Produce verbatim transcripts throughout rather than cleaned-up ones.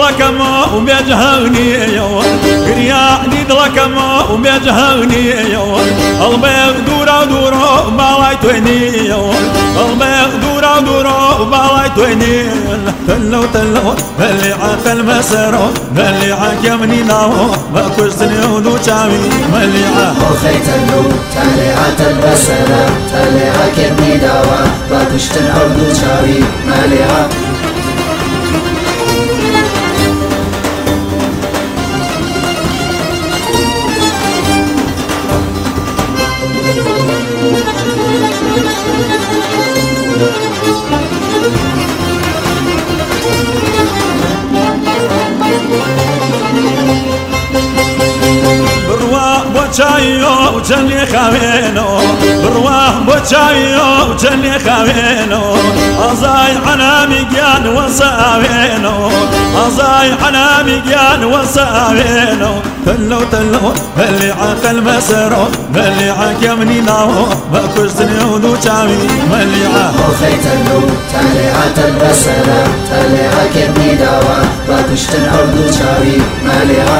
دڵەکەمە و بێجهەونیەوە گریانی دڵەکەمە و بێجهەونیەوە هەڵبێ دوورە و دوورۆ باڵای توێنیەوە هەڵبێ دوورە و دوورۆ باڵای توێنیە تەلە و تەلەوە بەلی عەقل مەسەرۆ بەلی عەکەمنی ناوە بە کوشتنی و دوو چاوی مەلیعە خۆخەی تەلە و تەلێ عەتەل بەسەرە تەلێ عەکەمنی داوە بە کوشتن ئەو دوو چاوی مەلیعە چایۆ و چەندێ خاوێنەوە بڕوا بۆ چایۆ و چەندێ خاوێنەوە ئازای عەنامی گیان وەسە ئاوێنەوە ئازای عەنامی گیان وەسە ئاوێنەوە تەلە و تەلەوە بەلی عەقل مەسەرۆ بەلی عەکەمنی ناوە بە کوشتنی و دوو چاوی مەلیعە خۆخەی تەلە و تەلێ عەتەل بەسەرە تەلێ عەکەمنی داوە بە کوشتن ئەو دوو چاوی مەلیعە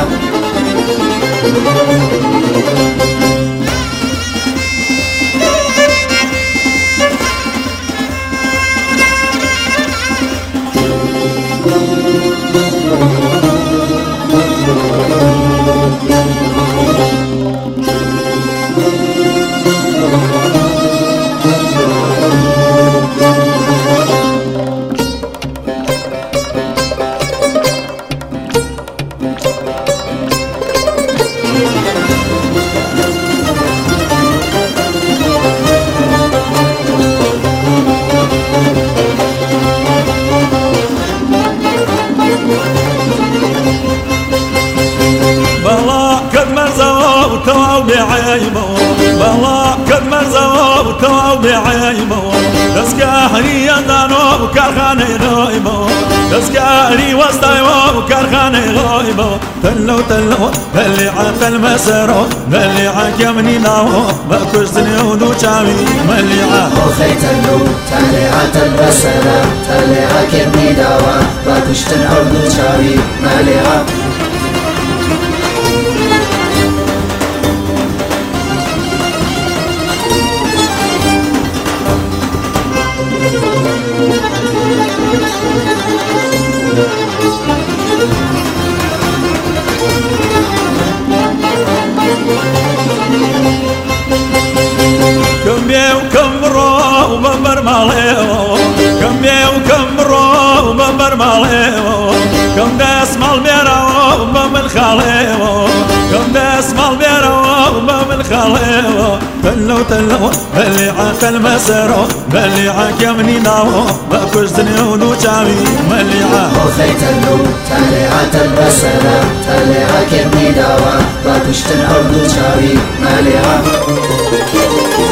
تواو بعيبه والله قد مرزوا وتواو بعيبه دسكاري يدانو وكارخاني غايبه دسكاري وسطايو وكارخاني غايبه تلو تلو بلي عقل مسرو بلي عكمني ناو بكشتني ودو شامي مليعه خۆخەی تەلە و تەلێ عەتەل بەسەرە تەلێ عەکەمنی داوە بە کوشتن ئەو دوو چاوی مەلیعە كم بيو كم برو وبمبر ماليو كم بيو كم برو وبمبر ماليو كم داس مال بيرو وبمبر خاليو كم داس مال بيرو وبمبر خاليو تلو تلو بلي عقل مسرو بلي عكمني ناو بكشتني ودو شامي مليعه خۆخەی تەلە و تەلێ عەتەل بەسەرە تەلێ عەکەمنی داوە بە کوشتن ئەو دوو چاوی مەلیعە